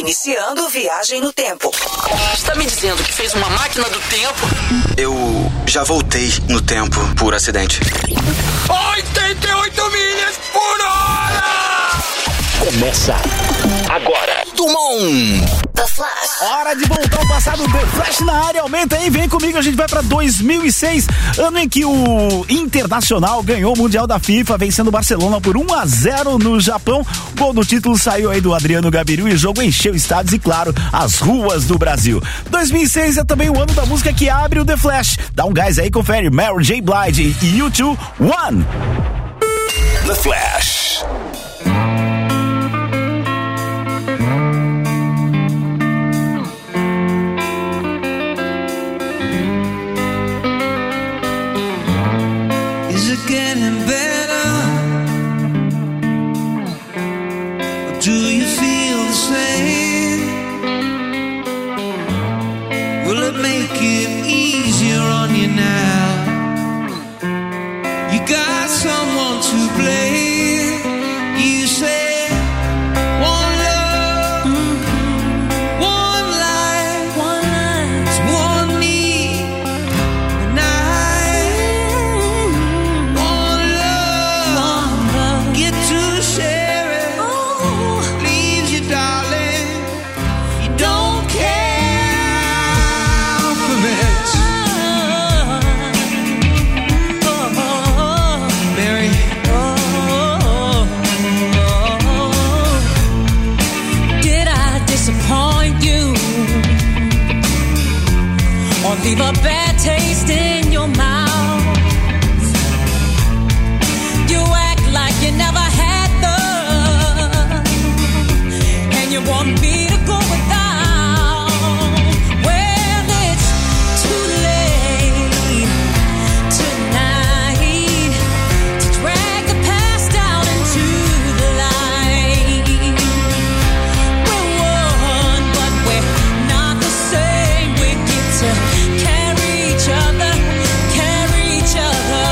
Iniciando viagem no tempo. Está me dizendo que fez uma máquina do tempo? Eu já voltei no tempo por acidente. 88 milhas por hora! Começa agora. Dumont! The Flash. Hora de voltar ao passado. The Flash na área. Aumenta aí, vem comigo. A gente vai pra 2006, ano em que o Internacional ganhou o Mundial da FIFA, vencendo o Barcelona por 1-0 no Japão. O gol do título saiu aí do Adriano Gabiru e o jogo encheu estádios e, claro, as ruas do Brasil. 2006 é também o ano da música que abre o The Flash. Dá um gás aí, confere. Mary J. Blige e U2, One. The Flash. Is it getting better? Or do you feel the same? Will it make it easier on you now? You got someone to blame. You say one love, one life, it's one need, and one love, get to share it. Leaves you, darling, you don't care for much. Mary, did I disappoint you or leave a bad taste in your mouth? You act like you never had love, and you want me to go without. Well, it's too late tonight to drag the past out into the light. We're one, but we're not the same. We get to carry each other, carry each other.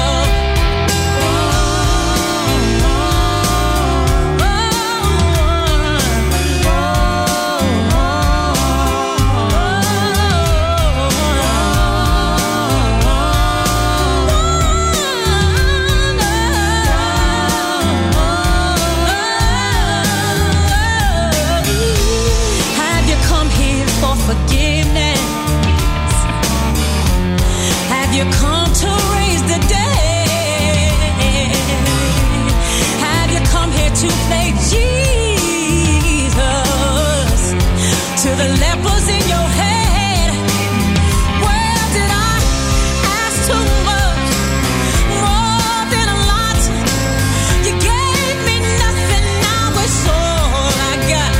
Have you come here for forgiveness? Have you come to raise the dead? Have you come here to play Jesus to the lepers in your head? Well, did I ask too much? More than a lot. You gave me nothing, now it's all I got.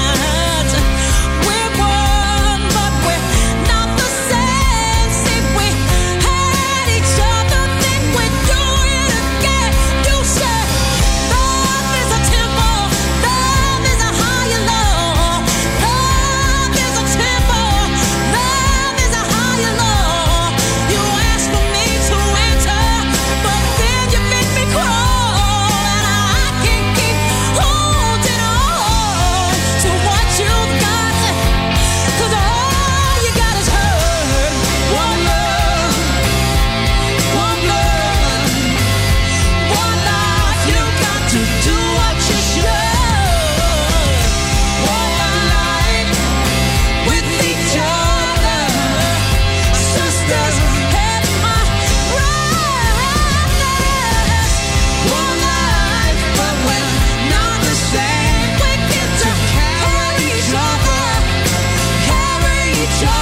We're one, but we're not the same. See, we had each other, then we do it again. You said love is a temple, love is a higher law. Love is a temple, love is a higher law. You asked for me to enter, but then you make me crawl, and I can't keep holding on to what you've got, 'cause all you got is hurt. One love, one blood, one life. You got to do what you should. One life with each other, sisters had my brightness. One life, but we're not the same. We get to carry each other, carry each other.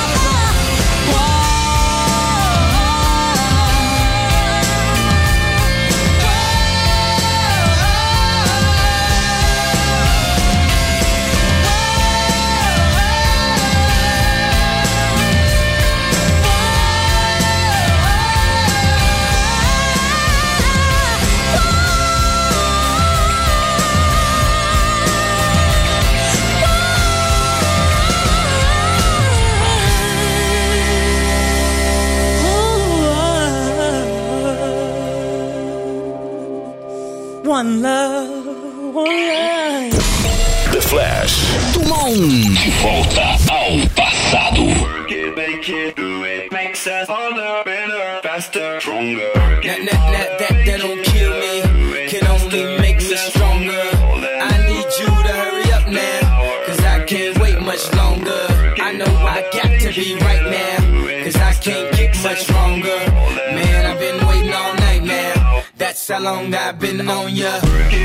One love, one life. The Flash. Dumont. De volta ao passado. That don't kill me, can only make me stronger. I need you to hurry up now, cause I can't wait much longer. I know I got to be right now, cause I can't get much stronger. Man, I've been waiting all night now, that's how long I've been on ya.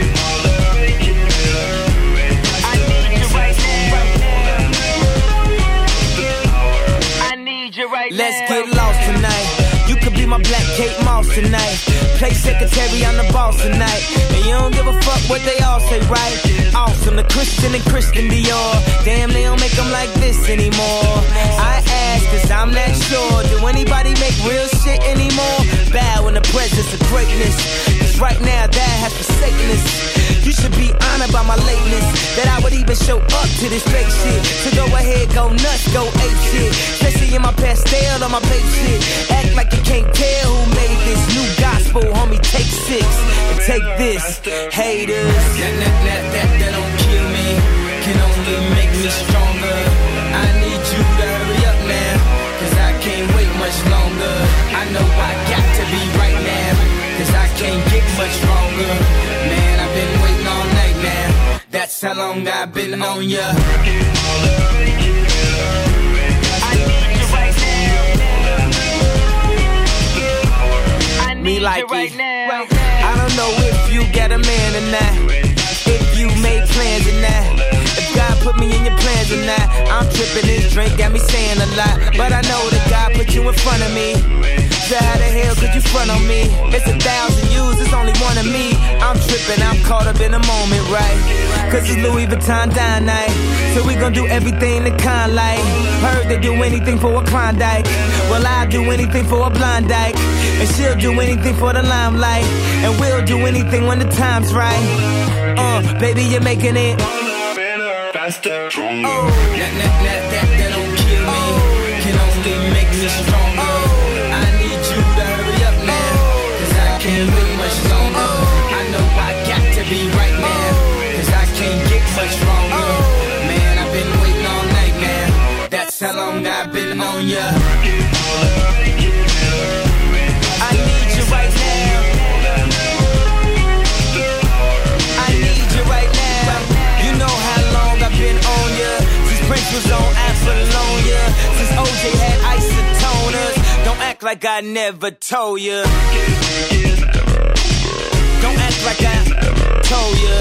Let's get lost tonight. You could be my black Kate Moss tonight. Play secretary, I'm the boss tonight. And you don't give a fuck what they all say, right? Awesome, the Christian and Christian Dior. Damn, they don't make them like this anymore. I ask, cause I'm not sure. Do anybody make real shit anymore? Bow in the presence of greatness, cause right now that has forsaken us. You should be honored by my lateness, that I would even show up to this fake shit. So go ahead, go nuts, go ape shit. Especially in my pastel on my babe shit. Act like you can't tell who made this new gospel, homie. Take 6 and take this, haters. That don't kill me, can only make me stronger. I need you to hurry up now, cause I can't wait much longer. I know I got to be right now, cause I can't get much stronger. Man, I've been waiting all night now, that's how long I've been on ya. Me like it. I don't know if you got a man or not, if you made plans or not, if God put me in your plans or not. I'm tripping, this drink got me saying a lot, but I know that God put you in front of me. So how the hell could you front on me? It's 1,000 yous, it's only one of me. I'm tripping, I'm caught up in the moment, right? Cause it's Louis Vuitton dine night, so we gon' do everything the kind like. Heard they do anything for a Klondike, well I'll do anything for a blind dyke, and she'll do anything for the limelight, and we'll do anything when the time's right. Baby, you're making it faster, stronger. That don't kill me, can only make me stronger. I need you to hurry up now, cause I can't wait much longer. I know I got to be right now, cause I can't get much stronger. Man, I've been waiting all night now, that's how long I've been on ya. I need you right now, I need you right now. You know how long I've been on ya, since Prince was on Apollonia, since OJ had isotoners. Don't act like I never told ya, don't act like I told ya,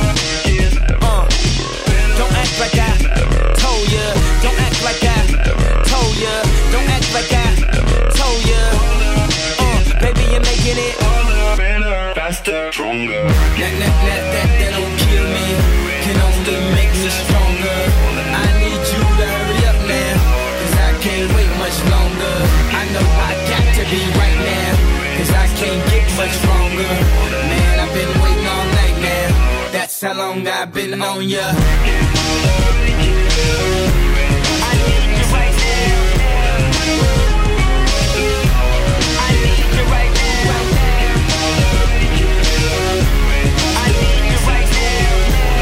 don't act like I told ya, don't act like I told ya, don't act like I told ya. Baby, you're making it better, faster, stronger. That don't kill me, can only make me stronger. I need you to hurry up now, cause I can't wait much longer. I know I got to be right now, cause I can't get much stronger. Man, I've been waiting all night now, that's how long I've been on ya. I need you right now, I need you right now, I need you right now,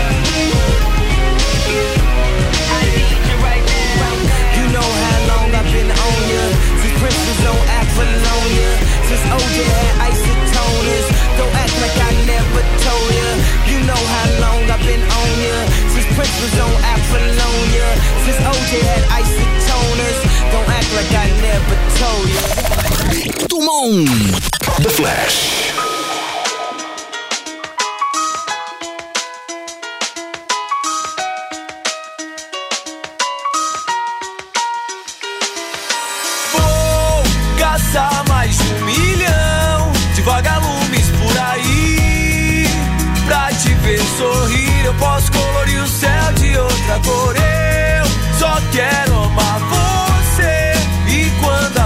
I need you right now. You know how long I've been on ya, since Prince was on Apollonia, since OJ had isotoners. Don't act like I never told ya. You know how long I've been on ya, since Prince was on Apollonia, since OJ had isotoners. Don't act like I never told ya. Dumont. The Flash. Caçar mais de 1 milhão de vagalumes por aí. Pra te ver sorrir, eu posso colorir o céu de outra cor. Eu só quero amar você. E quando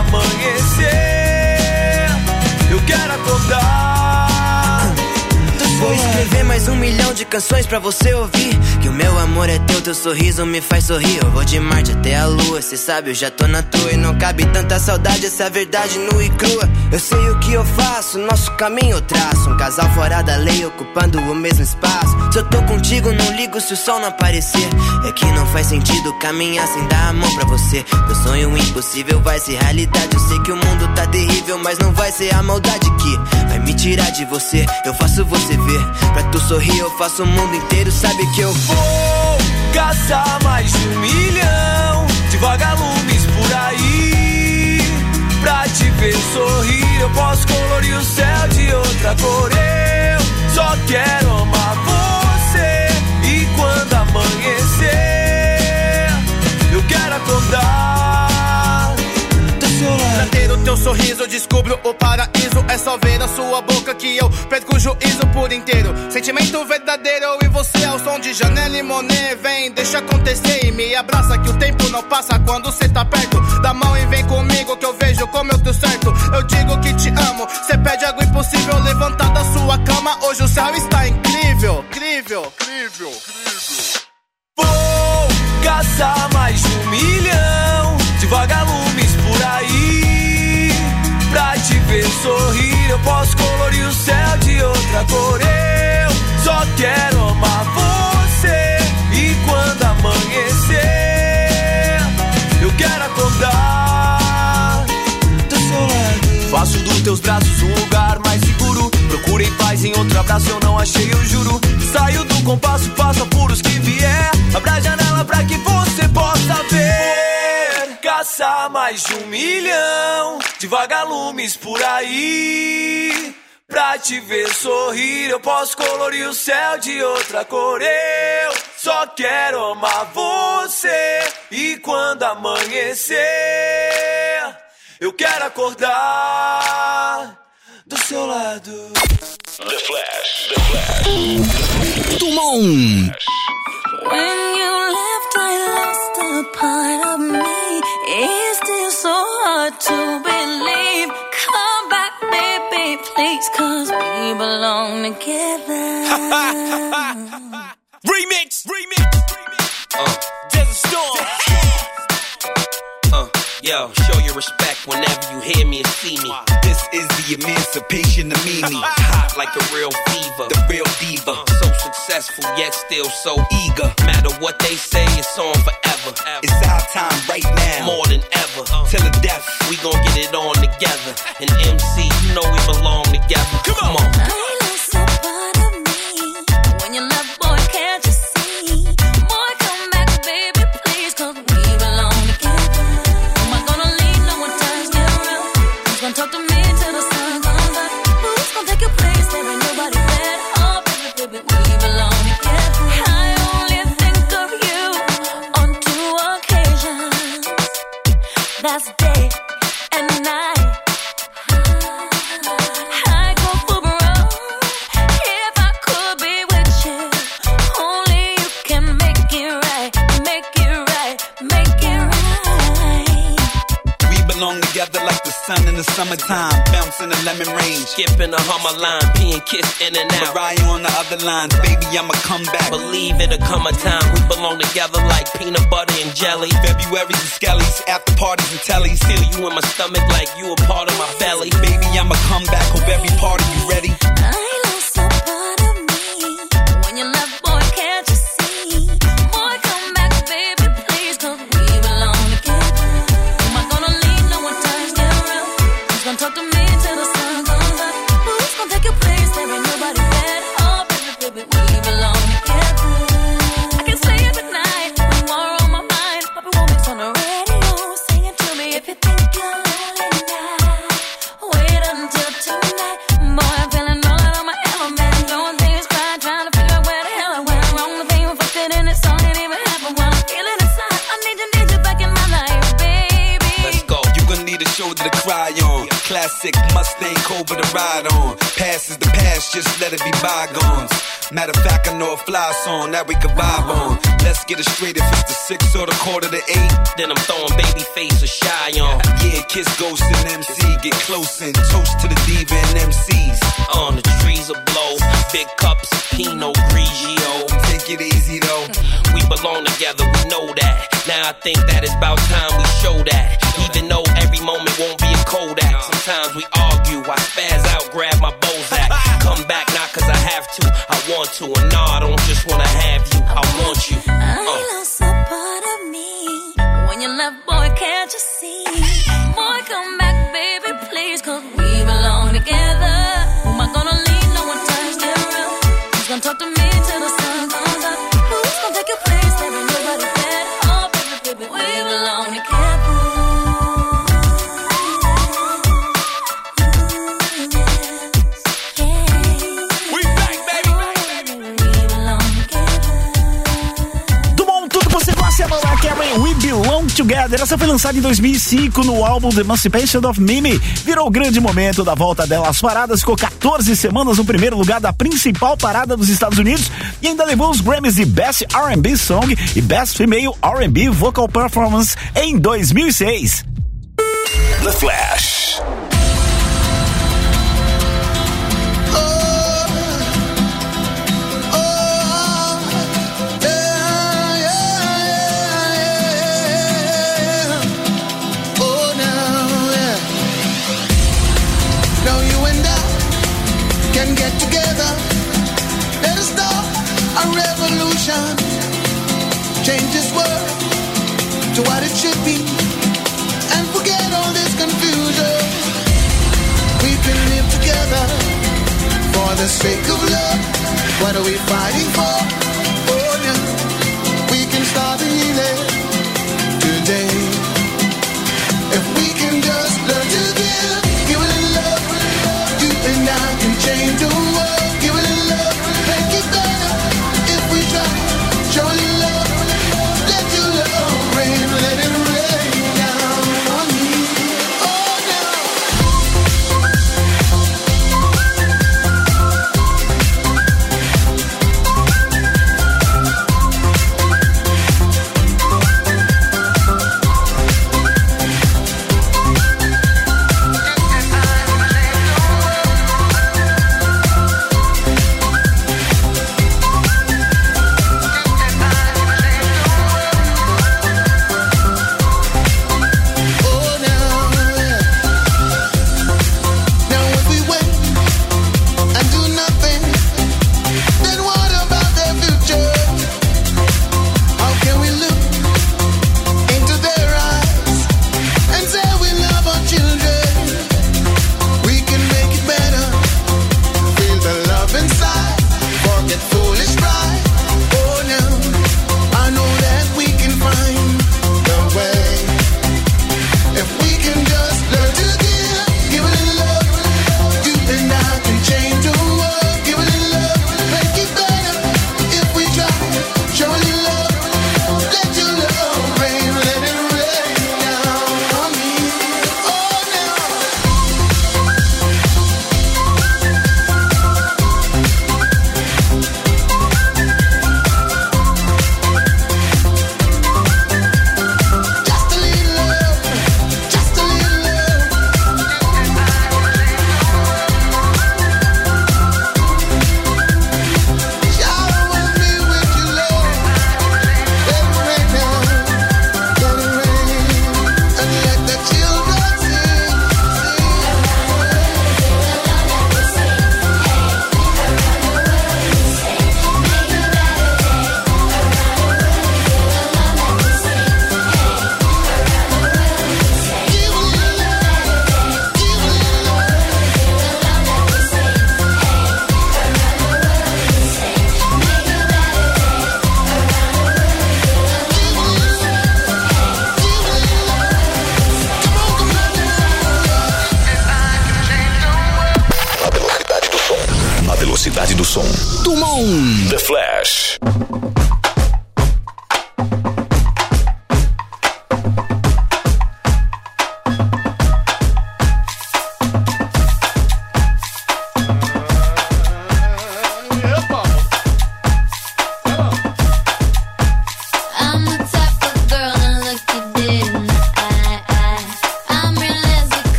amanhecer, eu quero acordar, depois que escrever mais 1 milhão de canções pra você ouvir. Que o meu amor é teu sorriso me faz sorrir. Eu vou de Marte até a Lua, cê sabe, eu já tô na tua. E não cabe tanta saudade, essa é a verdade nua e crua. Eu sei o que eu faço, nosso caminho eu traço. Um casal fora da lei, ocupando o mesmo espaço. Se eu tô contigo, não ligo se o sol não aparecer. É que não faz sentido caminhar sem dar a mão pra você. Teu sonho impossível vai ser realidade. Eu sei que o mundo tá terrível, mas não vai ser a maldade que vai me tirar de você. Eu faço você ver, pra tu sorrir eu faço o mundo inteiro. Sabe que eu vou caçar mais de 1 milhão de vagalumes por aí. Pra te ver sorrir eu posso colorir o céu de outra cor. Eu só quero amar você. E quando amanhecer eu quero acordar do seu lado. Pra ter o teu sorriso eu descubro o paraíso. É só ver na sua boca que eu perco o juízo por inteiro. Sentimento verdadeiro, eu e você ao som de Janelle e Monet. Vem, deixa acontecer e me abraça que o tempo não passa quando cê tá perto. Dá a mão e vem comigo que eu vejo como eu tô certo. Eu digo que te amo, cê pede algo impossível. Levantar da sua cama, hoje o céu está incrível. Incrível, incrível, incrível. Vou caçar mais de 1 milhão de vagalumes por aí. Pra te ver sorrir eu posso colorir o céu de outra cor. Eu só quero amar você. E quando amanhecer eu quero acordar do seu lado. Faço dos teus braços um lugar mais seguro. Procurei paz em outro abraço, eu não achei, eu juro. Saio do compasso, faço apuros que vier. Abra a janela pra que você possa ver. Caçar mais de 1 milhão de vagalumes por aí. Pra te ver sorrir eu posso colorir o céu de outra cor. Eu só quero amar você. E quando amanhecer eu quero acordar do seu lado. The Flash. Dumont. When you left, I lost a part of me. It's still so hard to believe. Come back, baby, please, 'cause we belong together. Remix. Desert Storm. Yo, show your respect whenever you hear me and see me. This is the emancipation of Mimi. Hot like a real fever, The real diva. So successful yet still so eager. Matter what they say, it's on forever. It's our time right now. More than ever. Till the death. We gon' get it on together. And MC, you know we belong together. Come on. I lost a part of me. When you left, boy, can't you see? Boy, come back, baby, please, 'cause we belong together. Am I gonna leave? No one turns me around. Who's gonna talk to me till the sun comes up? Who's gonna take your place? There ain't nobody there. Oh, baby, baby, we belong together. I only think of you on 2 occasions. That's day and night. I go for broke if I could be with you. Only you can make it right, make it right, make it right. We belong together like the sun in the summertime. Bounce in the lemon rain. Skipping a Hummer line, being kissed in and out. Mariah on the other lines. Baby, I'ma come back. Believe it'll come a time we belong together like peanut butter and jelly. February's and skellies, after parties and tellies. Feel you in my stomach like you a part of my belly. Baby, I'ma come back. Hope every part of you ready. I lost a part of me. When you left, boy, can't you see? Boy, come back, baby, please, 'cause we belong together. Am I gonna leave? No one turns me around. Who's gonna talk to me till the sun comes up? Who's gonna take your place? There ain't nobody there. Oh, baby, baby, we belong together. I can sleep at night when you are on my mind. Papa Womack's on the radio, singing to me if you think you're lonely now. Wait until tonight, boy, I'm feeling all classic Mustang Cobra to ride on. Past is the past, just let it be bygones. Matter of fact, I know a fly song that we can vibe on. Let's get it straight, if it's the 6 or the 7:45, then I'm throwing Babyface or Shy on. Yeah, kiss Ghost and MC, get close and toast to the diva and MCs. On the trees will blow, big cups of Pinot Grigio. Take it easy though. We belong together, we know that. Now I think that it's about time we show that. Even though every moment won't be a Kodak. Sometimes we argue, I spaz out, grab my Bozak. Come back not cause I have to, I want to. And no, I don't just wanna have you, I want you. I lost a part of me. When you left, boy, can't you see? Boy, come back, baby, please, cause we belong together. Who am I gonna leave? No one turns me around. Who's gonna talk to me till the sun comes up? Who's gonna take your place? There ain't nobody better. Oh, baby, baby, we belong together. We Belong Together. Essa foi lançada em 2005 no álbum The Emancipation of Mimi. Virou o grande momento da volta dela às paradas. Ficou 14 semanas no primeiro lugar da principal parada dos Estados Unidos e ainda levou os Grammys de Best R&B Song e Best Female R&B Vocal Performance em 2006. The Flash. Get together, let us start a revolution. Change this world to what it should be, and forget all this confusion. We can live together for the sake of love. What are we fighting for? Oh no, we can start healing today. If we can just learn to give a little love, you and I can change the world. Give a little love, make it better. If we try, show a little love, let your love rain, let it rain down on me. Oh no. Velocidade do som. Dumont. The Flash.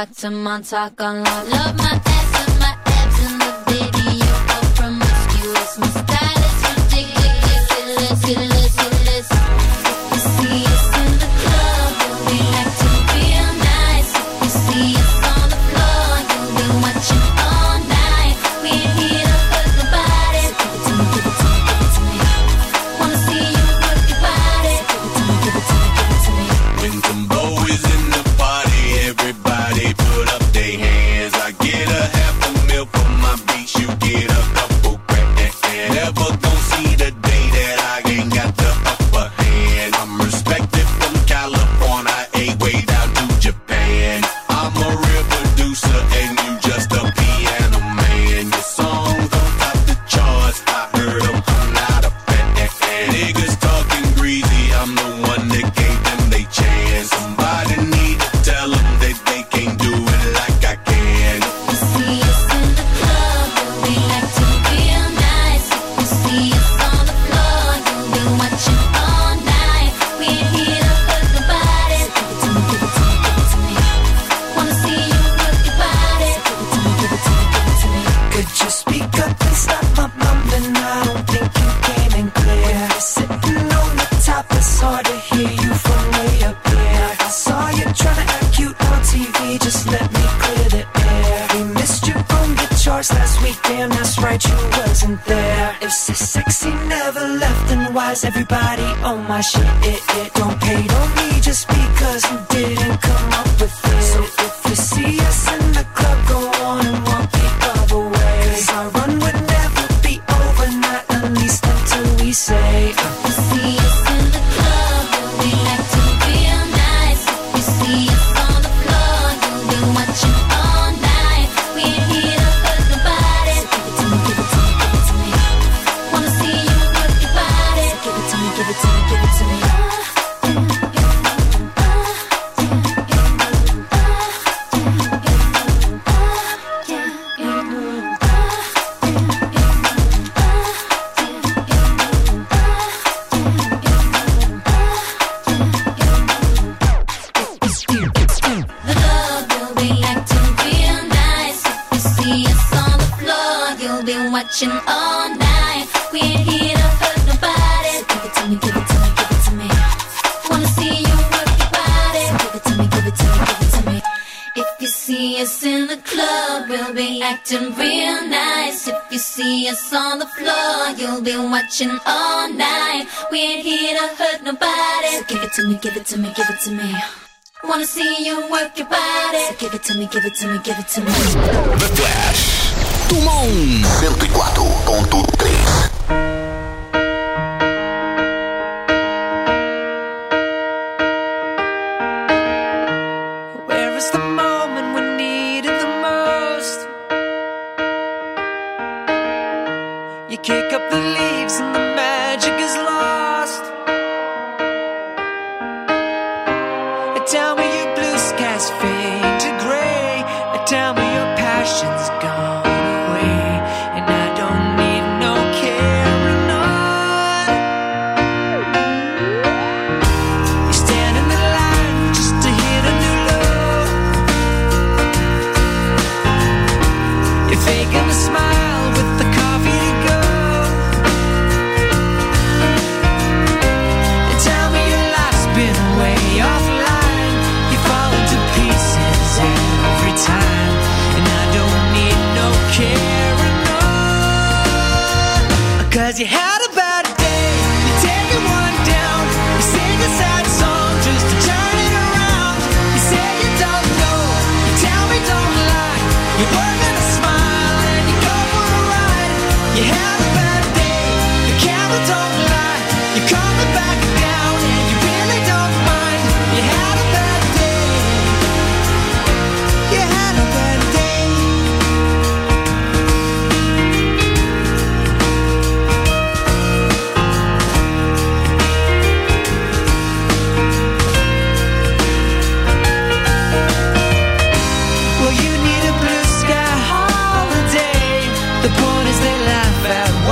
back to Montauk on love. Love my ass and my abs in the video. Go promiscuous. My style is ridiculous. Ridiculous. If you see us in the club, we'll be acting real nice. If you see us on the floor, you'll be watching all night. We ain't here to hurt nobody. So give it to me, give it to me, give it to me. Wanna see you work your body. Give it to me, give it to me, give it to me. When Timbo is in the party, everybody put up their hands. I get a half a mil for my beats, you get a couple grand. Never gon' see the day that I ain't got the upper hand. I'm respected from California, way down to Japan. I'm a real producer and you just a piano man. Your songs don't top the charts, I heard them, I'm not a fan. Niggas talking greasy, I'm the one that gave them they chance. Somebody need to tell them that they can't do it like I can. You see us in the club, we'll be acting real nice. If you see us on the floor, you'll be watching all night. We ain't here to hurt nobody. So give it to me, give it to me, give it to me. Wanna see you work your body. Give it to me, give it to me, give it to me. Could you speak up and stop my mumbling? I don't think you came in clear. You're sitting on the top, it's hard to hear you from way up here. I saw you trying to act cute on TV, just let me clear the air. We missed you on the charts last week, damn that's right, you wasn't there. If so sexy never left, then why's everybody on my shit? It don't hate on me just because you didn't come up with it. So if you see us in the club, go on and walk the other way. 'Cause our run would never be over, not at least until we say You see us in the club, we'll be acting real nice. If you see us on the floor, you'll be watching all night. We ain't here to hurt nobody. So give it to me, give it to me, give it to me. Wanna see you work your body. Give it to me, give it to me, give it to me. The club will be acting real nice. If you see us on the floor, you'll be watching all night. We ain't here to hurt nobody. So give it to me, give it to me, give it to me. Wanna see you work your body. Give it to me, give it to me, give it to me. If you see us in the club, we'll be acting real nice. If you see us on the floor, you'll be watching all night. We ain't here to hurt nobody. So give it to me, give it to me, give it to me. Wanna see you work your body. So give it to me, give it to me, give it to me. The Flash. Tumon 104.3. where is the moment we need it the most? You kick up the leaves and the magic is lost. Tell me your blue skies fade to gray. Tell me your passion's gone away. And I don't need no carrying on. You stand in the line just to hit a new low. You're faking a smile with the coffee to go. And tell me your life's been way offline. You fall into pieces every time. And I don't need no carrying on. 'Cause you had a bad day, you're taking one down. You sing a sad song just to turn it around. You say you don't know, you tell me don't lie. You're working a smile and you go for a ride. You had a bad day, the camera don't lie. You're coming back down and you really don't mind. You had a bad day. You had a bad day. Well, you need a blue sky holiday. The point is they laugh at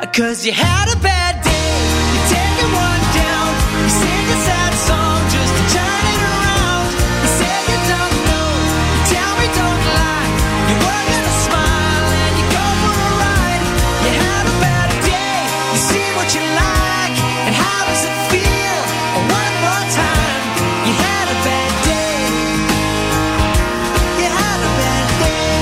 'Cause you had a bad day, you take it one down, you sing a sad song just to turn it around. You say you don't know, you tell me don't lie, you work in a smile and you go for a ride. You had a bad day, you see what you like, and how does it feel? One more time, you had a bad day, you had a bad day.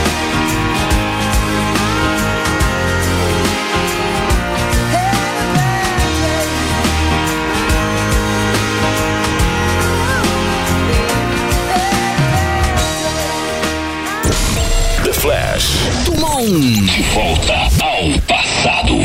The Flash. Dumont. De volta ao passado.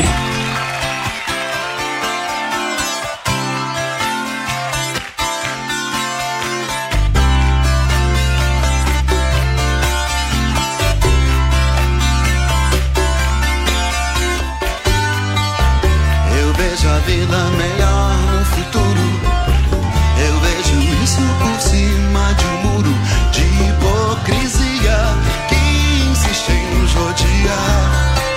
Eu vejo a vida melhor no futuro. Eu vejo isso por cima de um muro de hipocrisia que insiste em nos rodear.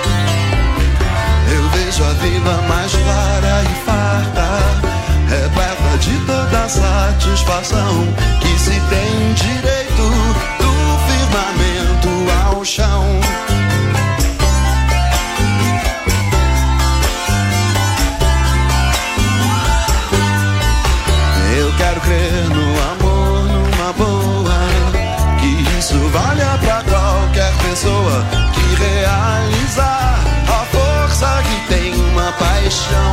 Eu vejo a vida mais clara e farta, repleta de toda satisfação que se tem direito do firmamento ao chão. Eu quero crer no amor, numa boa, que isso valha pra qualquer pessoa que realizar a força que tem uma paixão.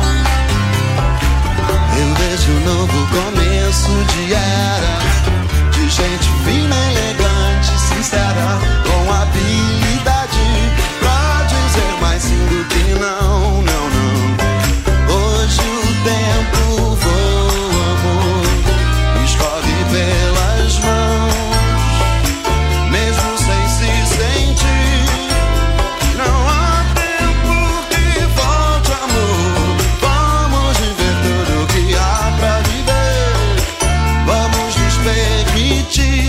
Eu vejo um novo começo de era, de gente fina, elegante, sincera, com habilidade pra dizer mais sim do que não, não, não. Hoje o tempo voa, amor, escorre pelas mãos, mesmo sem se sentir. Não há tempo que volte, amor. Vamos viver tudo que há pra viver. Vamos nos permitir.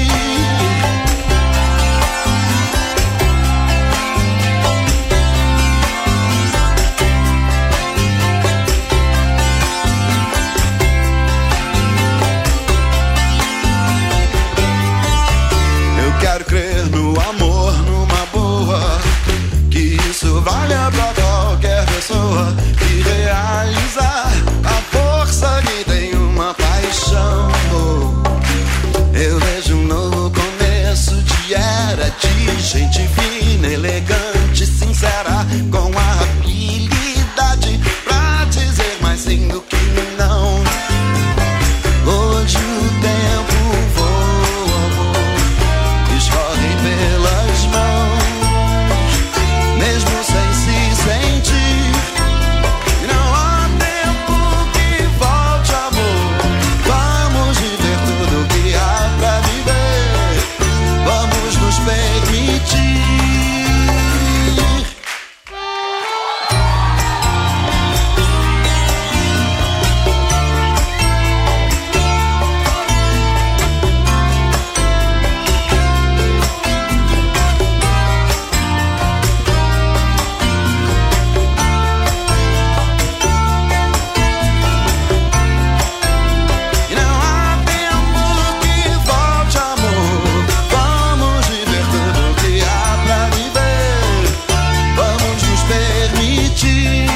Eu quero crer no amor, numa boa, que isso valha pra qualquer pessoa que realizar a força que tem uma paixão. Eu vejo um novo começo de era, de gente fina, elegante, sincera, com a habilidade pra dizer mais sim do que não. Hoje o tempo voa, amor, escorre pelas mãos, mesmo sem se sentir. Não há tempo que volte, amor. Vamos viver tudo que há pra viver. Vamos nos permitir. Não há tempo que volte, amor. Vamos viver tudo que há pra viver. Vamos nos permitir.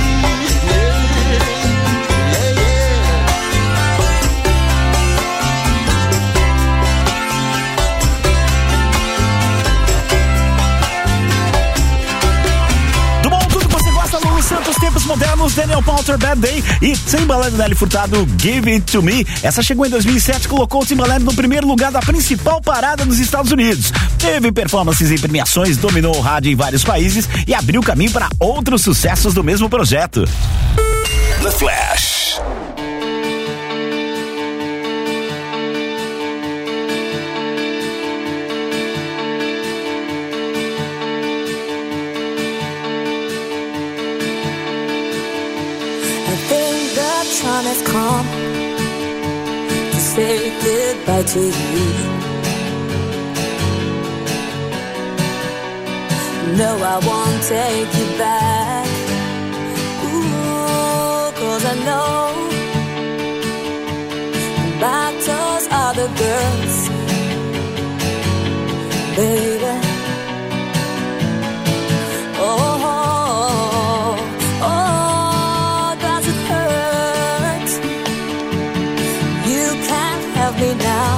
Dumont, tudo que você gosta, Lulu Santos, Tempos Modernos, Daniel Powter, Bad Day e Timbaland, Nelly Furtado, Give It To Me. Essa chegou em 2007, colocou o Timbaland no primeiro lugar da principal parada nos Estados Unidos. Teve performances em premiações, dominou o rádio em vários países e abriu caminho para outros sucessos do mesmo projeto. The Flash. I think the time has come to say goodbye to you. No, I won't take you back. I know about those other girls, baby. Oh, does it hurt? You can't have me now.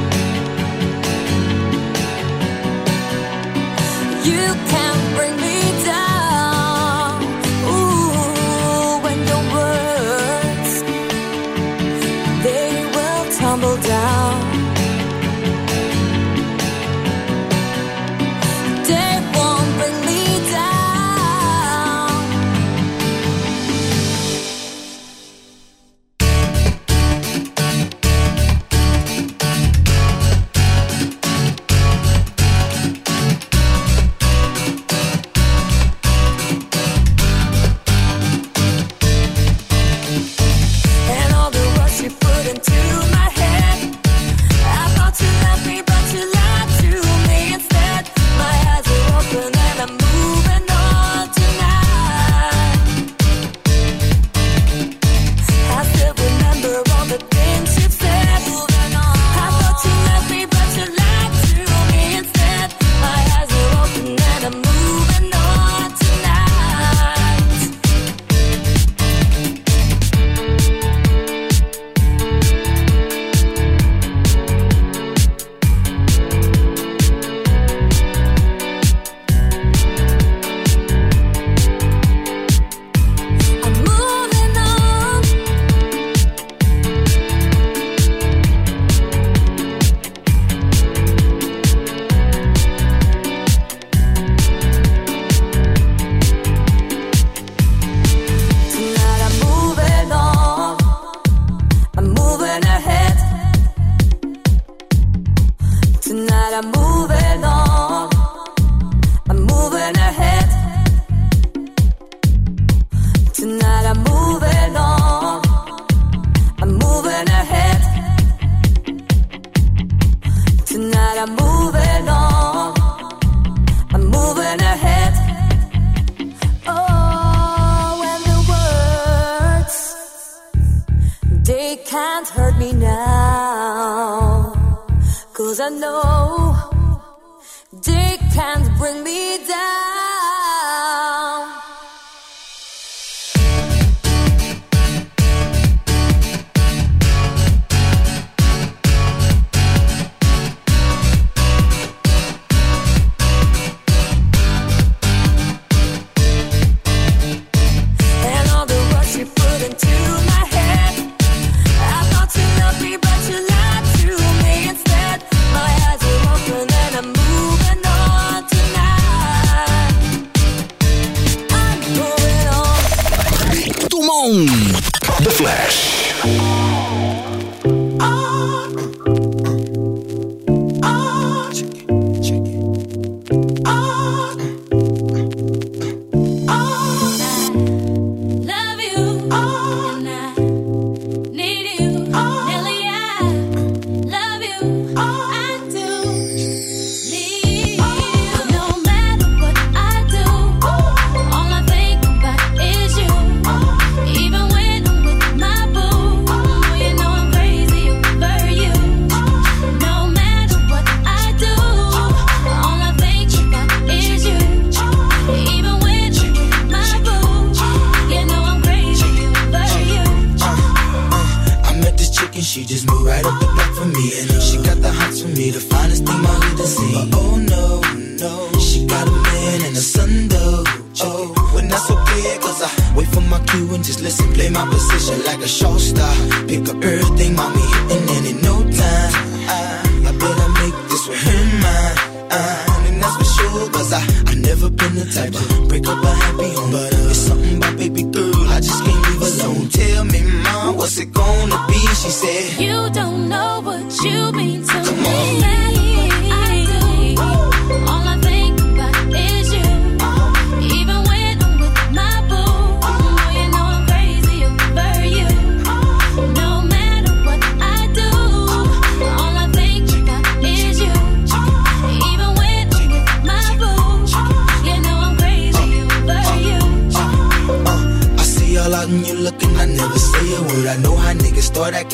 You can't bring me down. Ooh, when your words, they will tumble down. They won't bring me down. And all the words you put into my head, I thought you loved me, but you lied to me instead. My eyes are open and I'm moving on tonight. I still remember all the things you said. Moving on. I thought you loved me, but you lied to me instead. My eyes are open and I'm moving on tonight. I'm moving on. Tonight I'm moving on. I'm moving ahead. Tonight I'm moving on. I'm moving ahead. Tonight I'm moving on. I'm moving ahead. Tonight I'm moving on. I'm moving ahead. Oh, and the words, they can't hurt me now. 'Cause I know they can't bring me down. And all the words you put into my head, I thought you loved me, but you lied to me instead. My eyes are open and I'm moving on tonight. I'm moving on. Dumont. The Flash. Love you, and I need you. Nelly, I love you. I do need you. No matter what I do, all I think about is you. Even when I'm with my boo, you know I'm crazy over you. No matter what I do, all I think about is you. Even when I'm with my boo, you know I'm crazy over you. I met this chick and she just moved right up the block for me. And she got the hots for me, the finest thing my hood has seen. But oh no, she got a man and a son though. Oh, when that's okay, 'cause I wait for my cue and just listen, play my position like a show star. Pick up everything, mommy, and then in no time, I better make this with her mine. And that's for sure, 'cause I never been the type to break up a happy home. But it's something about baby girl, I just can't leave alone. Tell me, mom, what's it gonna be? She said, You don't know what you mean to me. I do. All I think about is you. Even when I'm with my boo, you know I'm crazy over you. No matter what I do, all I think about is you. Even when I'm with my boo, you know I'm crazy over you. I see all out and you looking, I never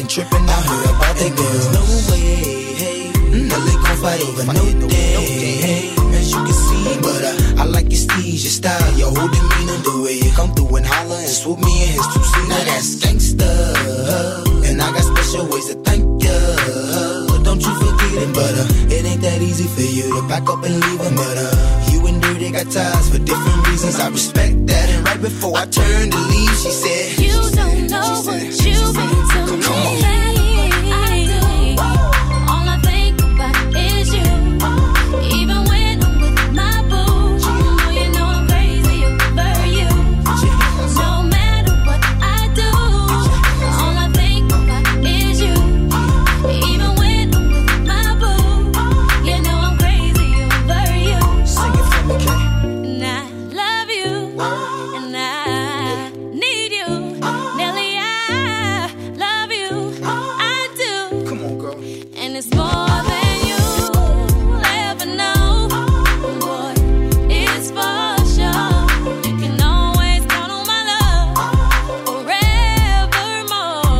been tripping out here about that girl. No way, hey, LA gon' fight over no day, hey, as you can see. But I like your steez, your style, your whole demeanor, the way you come through and holler and swoop me in his two-seater. Now that's gangsta, and I got special ways to thank ya. Don't you forget it, but it ain't that easy for you to pack up and leave him. But you and Dirty got ties for different reasons. I respect that. And right before I turned to leave, she said, You don't know what you've been to me. Come on. I do. All I think about is you. Even when I'm with my boo, you know I'm crazy over you. No matter what I do, all I think about is you. Even when I'm with my boo, you know I'm crazy over you. Sing it for me, Kay. And I love you, and I need you. Nelly, I love you, I do. Come on, girl. And it's more than you'll ever know. Boy, it's for sure. You can always count on my love forevermore.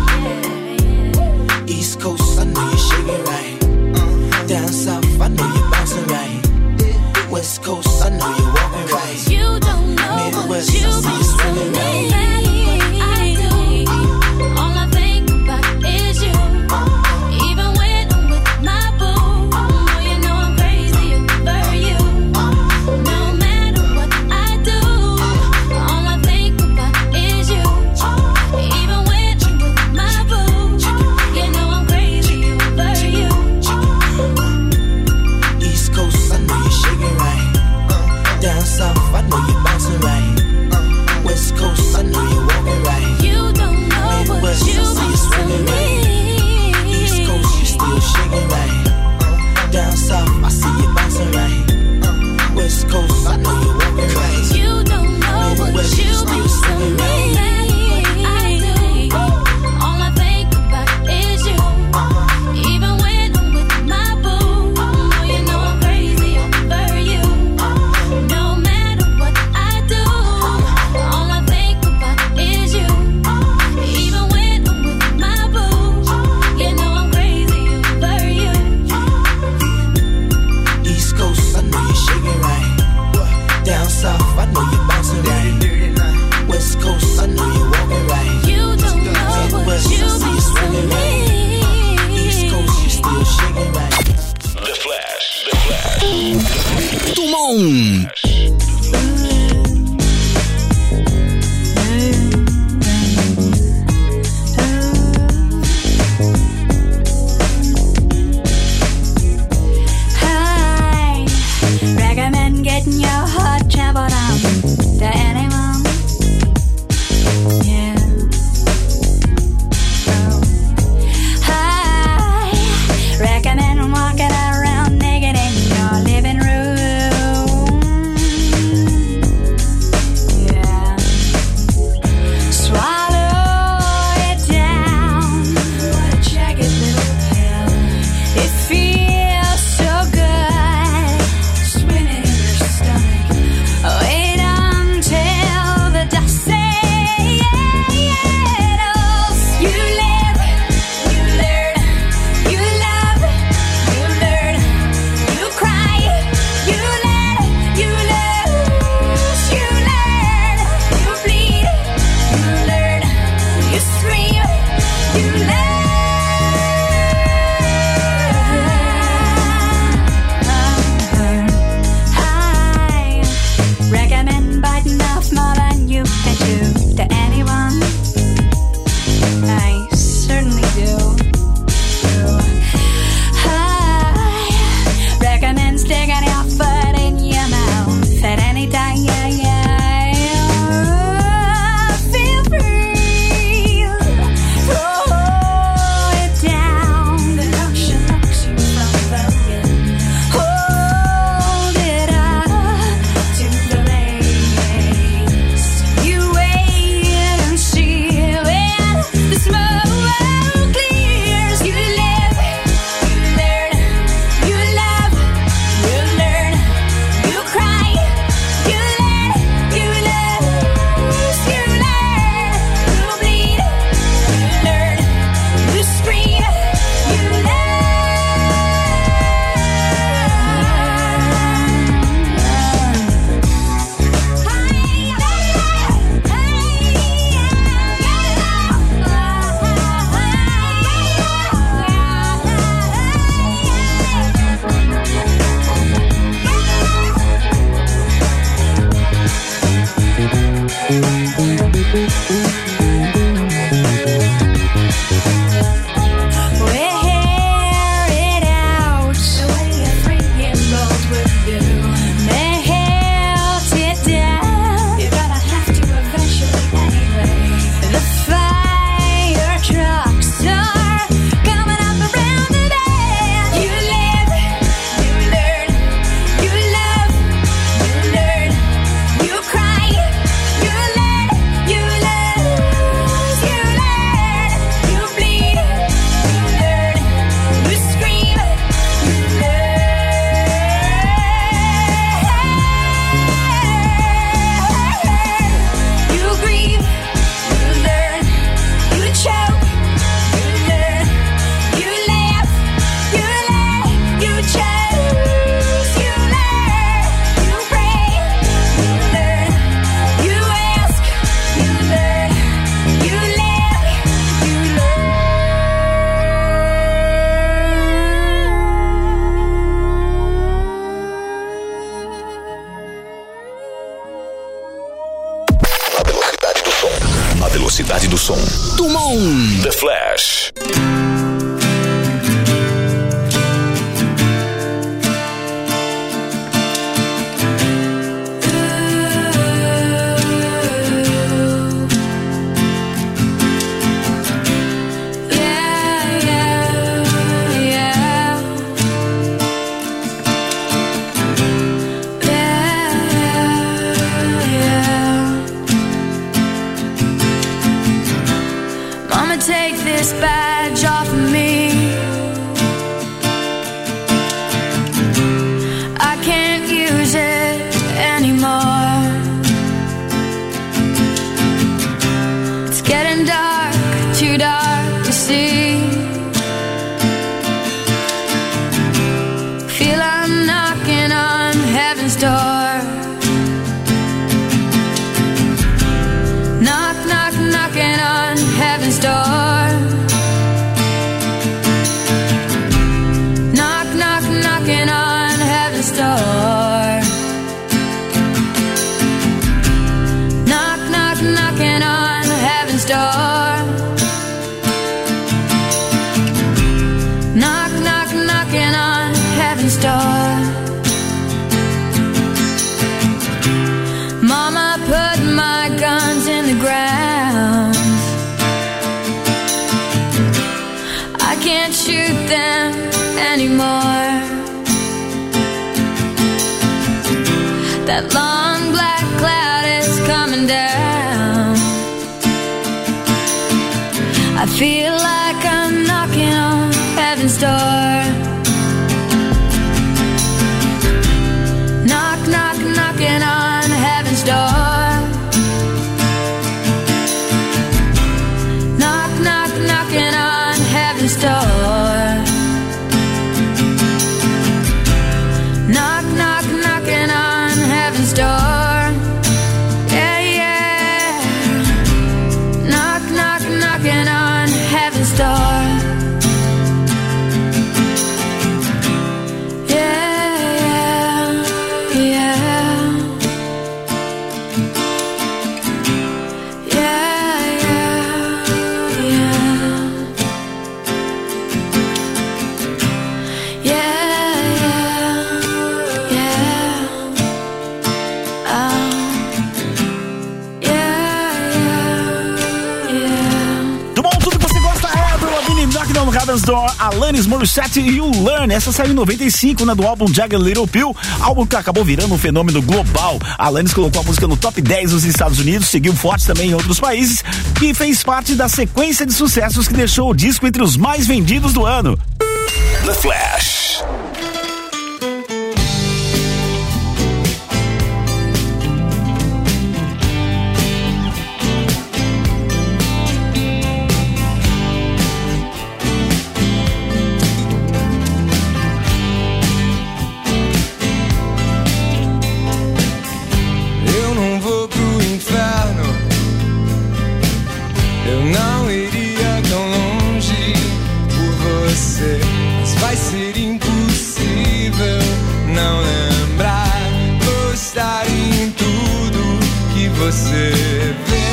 Yeah. East Coast, I know you're shaking right. Down south, I know you're bouncing right. West Coast, I know you're walking right. You don't know Midwest, what I you've see been you to swinging right. me. I do. All I think about is you. Even when I'm with my boo, you know I'm crazy over you. No matter what I do, all I think about is you. Even when I'm with my boo, you know I'm crazy over you. East Coast, I know you're shaking right. Down south, I know you're bouncing right. West Coast, I know you're walking right. You don't know what Midwest, I you've see you been swinging to right. East me. Coast, you still shaking right. Down south, I see you bouncing right. West Coast, I know you're walking right. You don't know what Midwest, you you've still been to swinging me. right. I do. All I think about is you. Even when I'm with my boo, you know I'm crazy over you. No matter what I do, all I think about is you. Even when I'm with my boo, you know I'm crazy over you. East Coast, I know you're shaking right. Down south, I know you're bouncing right. West Coast, I know you're walking right. You don't know what Midwest, I you've see been you swinging to right. me. East Coast, you still shaking right. The Flash. The Flash. Dumont. I recommend getting your heart trampled on to anyone. Yeah. I recommend walking around naked in your living room. som do Mon. The Flash. Take this badge off of me. I can't use it anymore. It's getting dark, too dark to see. Feel I'm knocking on heaven's door. Knock, knock, knocking on heaven's door. Knock, knock, knocking on heaven's door. Knock, knock, knocking on heaven's door. Knock, knock, knocking on heaven's door. Mama put my guns in the ground. I can't shoot them anymore. That long black cloud is coming down. I feel like I'm knocking on heaven's door. Knock, knock, knocking on heaven's door. Knock, knock, knocking on heaven's door. Knock, knock, knocking on heaven's door. Yeah, yeah. Knock, knock, knocking on heaven's door. Yeah, yeah, yeah. Yeah, yeah, yeah. Yeah, yeah, yeah. Yeah, yeah. Do bom, tudo que você gosta é do Lavigne Knock Down Heaven's Door, Alanis Morissette e You Learn. Essa saiu em 95, né, do álbum Jagged Little Pill, álbum que acabou virando um fenômeno global. A Alanis colocou a música no top 10 nos Estados Unidos, seguiu forte também em outros países e fez parte da sequência de sucessos que deixou o disco entre os mais vendidos do ano. The Flash. Eu não vou pro inferno. Eu não iria tão longe por você. Mas vai ser impossível não lembrar. Gostar em tudo que você vê.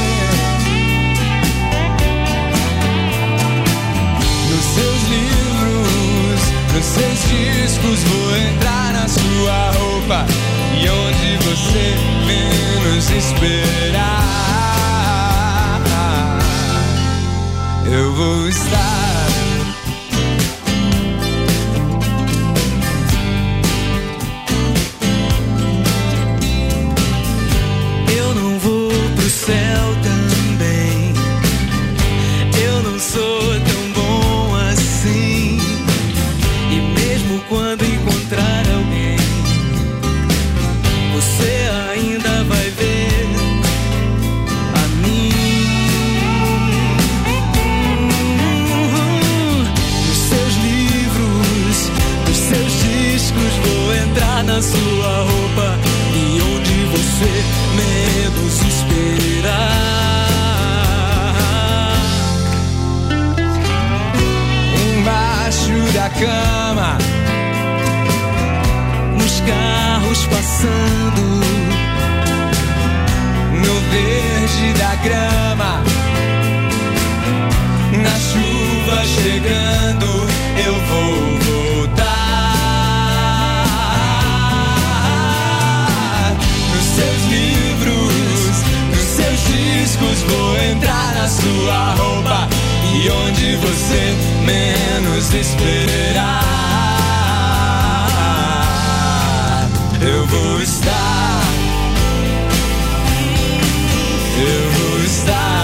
Nos seus livros, nos seus discos, vou entrar na sua roupa. E onde você menos esperar, eu vou estar. Eu não vou pro céu também. Eu não sou tão bom assim. E mesmo quando encontrar alguém, você ainda vai ver a mim. Nos seus livros, nos seus discos, vou entrar na sua roupa. E onde você menos esperar, embaixo da cama, nos carros passando, no verde da grama, na chuva chegando, eu vou voltar. Nos seus livros, nos seus discos, vou entrar na sua roupa e onde você menos esperar, eu vou estar. Eu vou estar.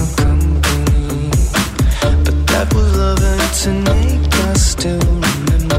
Tonight I still remember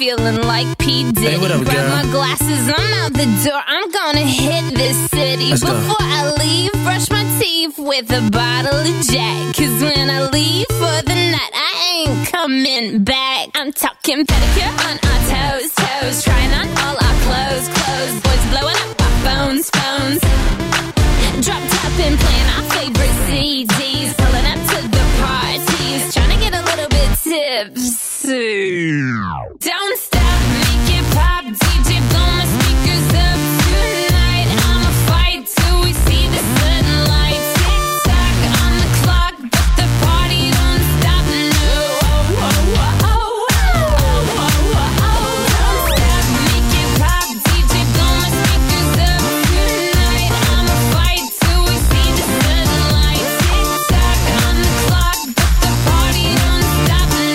feeling like P. Diddy. Hey, what up, Grab girl? my glasses, I'm out the door. I'm gonna hit this city. Let's go. Before I leave, brush my teeth with a bottle of Jack. Cause when I leave for the night, I ain't coming back. I'm talking pedicure on our toes, toes. Trying on all our clothes, clothes. Boys blowing up our phones, phones. Drop top and playing our favorite CDs. Pulling up to the parties. Trying to get a little bit tipsy. Don't stop, make it pop. DJ, blow my speakers up tonight. I'ma fight till we see the sunlight. Tick tock on the clock, but the party don't stop. No. Don't stop, make it pop. DJ, blow my speakers up tonight. I'ma fight till we see the sunlight. Tick tock on the clock, but the party don't stop. No.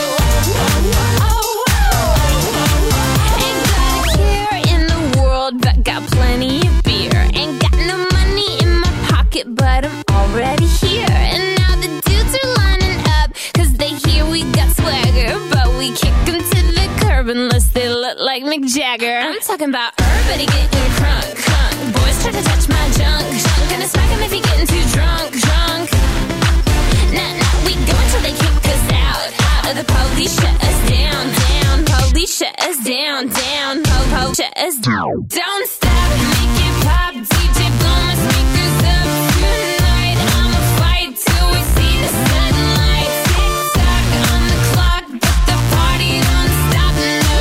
Ain't got a care in the world, but got plenty of beer. Ain't got no money in my pocket, but I'm already here. And now the dudes are lining up, cause they hear we got swagger. But we kick them to the curb unless they look like Mick Jagger. I'm talking about everybody getting crunk, crunk. Boys try to touch my junk, junk. Gonna smack him if he getting too drunk, drunk. Nah, we go until they kick us out, out. The police shut us down, down. Police shut us down, down. Po, shut us down. Don't stop, make it pop. DJ, blow my speakers up tonight. I'ma fight till we see the sunlight. Tick tock on the clock, but the party don't stop. No.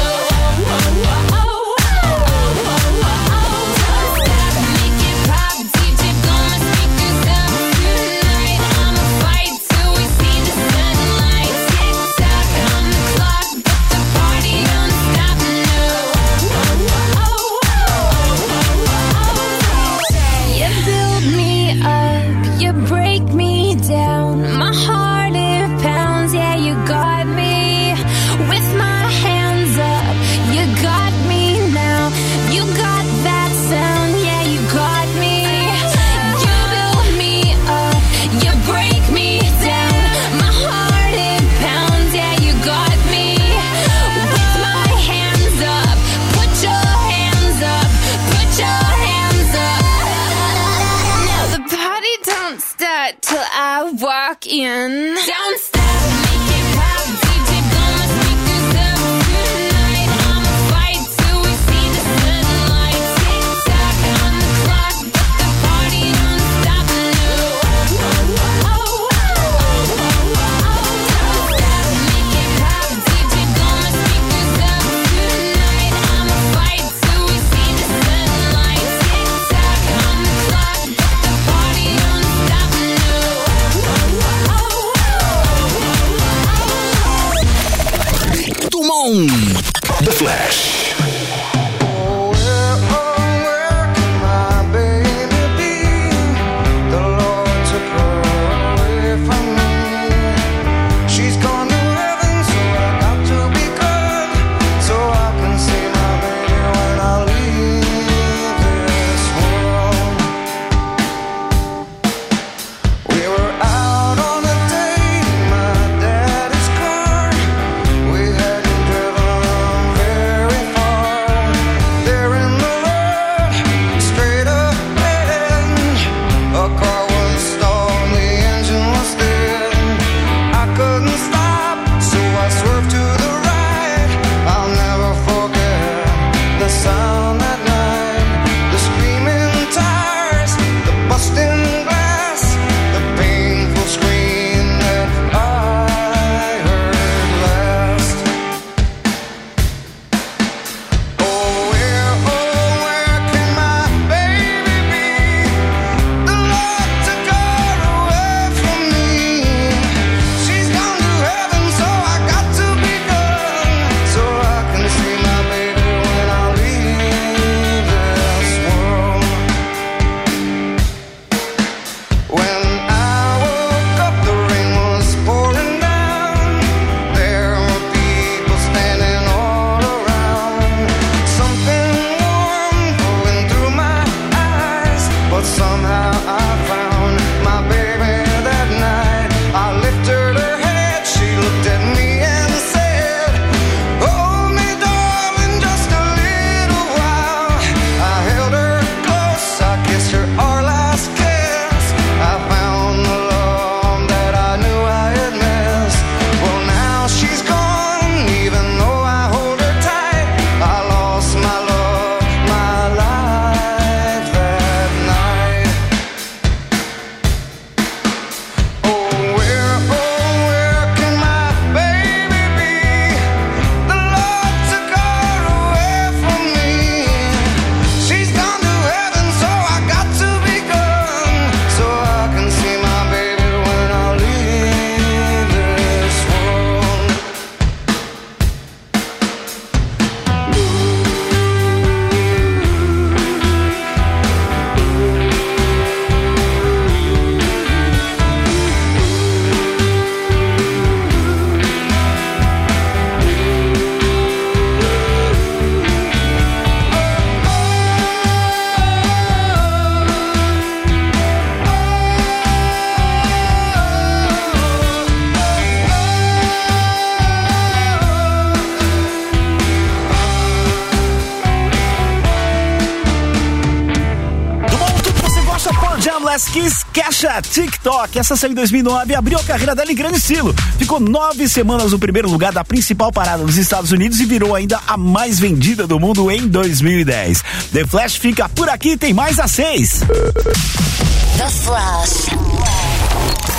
Don't stop, make it pop. DJ, blow my speakers up tonight. I'ma fight till we see the sunlight. Tick tock on the clock, but the party don't stop. No. You build me up, you break me down. My heart it pounds, yeah, you got me. With my hands up, you got me now. You got that sound, yeah, you got me. You build me up, you break me down. My heart it pounds, yeah, you got me. With my hands up, put your hands up, put your hands up. Now the party don't start till I walk in. Don't stop, make it pop. DJ, blow my speakers up tonight. I'ma fight till we see the sunlight. Tick tock on the clock, but the party don't stop. No. Don't stop, make it pop. DJ, blow my speakers up tonight. I'ma fight till we see the sunlight. Tick tock on the clock, but the party don't stop. No. Dumont. The Flash. She's gone to heaven, so I got to be good, so I can see my baby when I leave this world. We were out on a date in my daddy's car. We hadn't driven very Alice Keys, Kesha, TikTok. Essa saiu em 2009 e abriu a carreira dela em grande estilo. Ficou 9 semanas no primeiro lugar da principal parada dos Estados Unidos e virou ainda a mais vendida do mundo em 2010. The Flash fica por aqui, tem mais às 6. The Flash.